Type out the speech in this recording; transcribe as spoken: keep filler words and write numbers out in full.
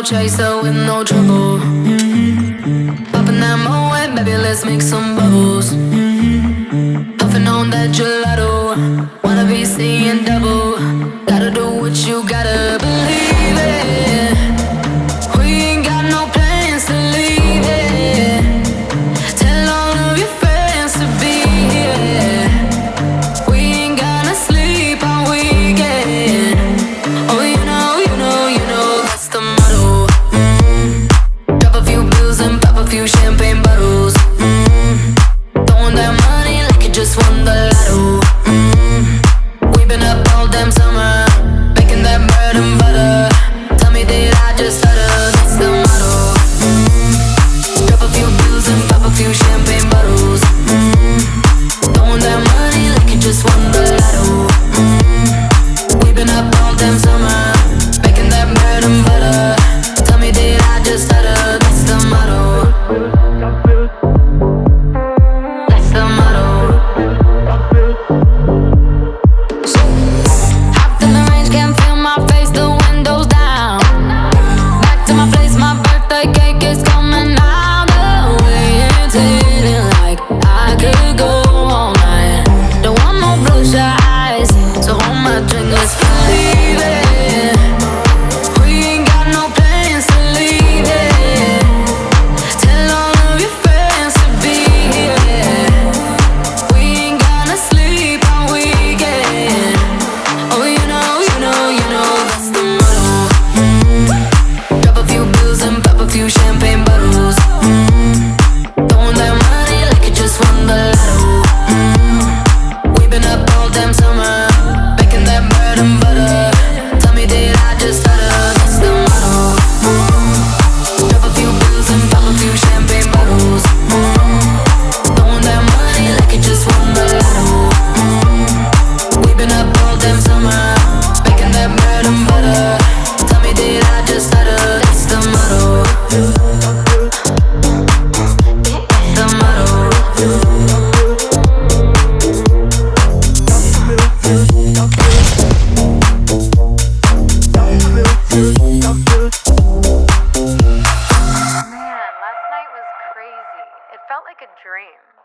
chaser with no trouble. Popping that Moet, baby, let's make some bubbles. Puffing on that gelato, wanna be seeing double. Gotta do what you gotta believe it. We ain't got no plans to leave it. Tell all of your friends to be here. We ain't gonna sleep all weekend. Oh, you know, you know, you know that's the motto. Mm-hmm. Drop a few bills and pop a few champagne bottles. Mm-hmm. Throwing that money like you just won the lotto. Mm-hmm. We've been up all damn summer, making that bread and butter. Tell me, did I just stutter? That's the motto. Mm-hmm. Drop a few bills and pop a few champagne bottles. Mm-hmm. Throwing that money like you just won the lotto. Mm-hmm. We've been up all damn summer, making that bread and butter. Tell me, did I just stutter? That's the motto. That's the motto. Hopped in the range, can't feel my face, the windows down. Back to my place, my birthday cake is coming out the way. It's hitting like I could go all night. Don't want no bloodshot eyes, so hold my drink, let's believe it. We ain't got no plans to leave it. Tell all of your friends to be here. We ain't gonna sleep all weekend. Oh, you know, you know, you know that's the motto. Mm-hmm. Drop a few bills and pop a few champagne bottles. Mm-hmm. Throwing that money like you just won the lotto. Mm-hmm. We've been up all damn summer, making that bread and butter. Tell me, did I just stutter? That's the motto. Mm-hmm. Drop a few bills and pop a few champagne bottles. Mm-hmm. Throwing that money like you just won the lotto. Mm-hmm. We've been up all damn summer, making that bread and butter. Tell me, did I just stutter? That's the motto. That's the motto. Man, last night was crazy. It felt like a dream.